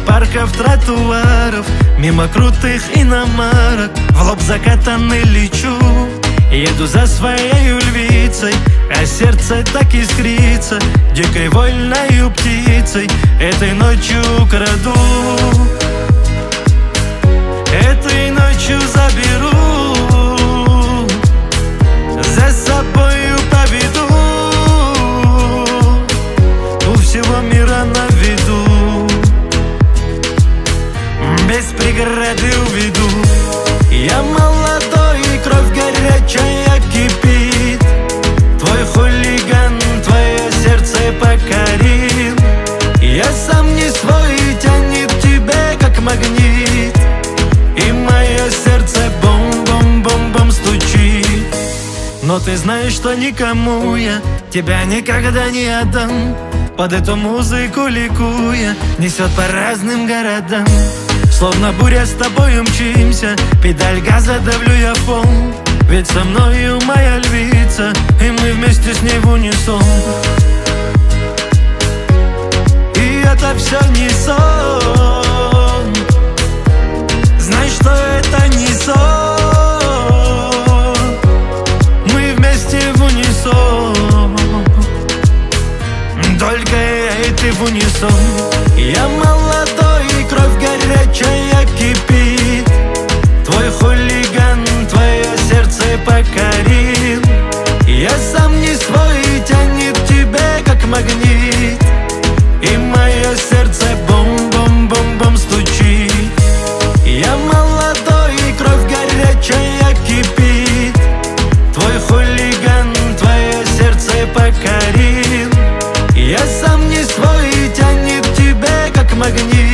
парков, тротуаров, мимо крутых иномарок. В лоб закатанный лечу, еду за своей львицей, а сердце так искрится дикой вольною птицей. Этой ночью украду, этой ночью заберу, за собою поведу, у всего мира на виду, без преграды уведу. Я молодой, и кровь горячая кипит, твой хулиган твое сердце покорил. Я сам не свой, тянет к тебе как магнит, и мое сердце бом-бом-бом-бом стучит. Но ты знаешь, что никому я тебя никогда не отдам. Под эту музыку ликуя несет по разным городам. Словно буря с тобой мчимся, педаль газа давлю я в пол. Ведь со мною моя львица, и мы вместе с ней в унисон. И это все не сон, знай, что это не сон. Мы вместе в унисон, только я и ты в унисон. Я молодой, и кровь горячая кипит, твой хулиган твое сердце покорил. Я сам не свой, тянет к тебе как магнит, и мое сердце бом-бом-бом-бом стучит. Я молодой, и кровь горячая кипит, твой хулиган твое сердце покорил. Я сам не свой, тянет к тебе как магнит,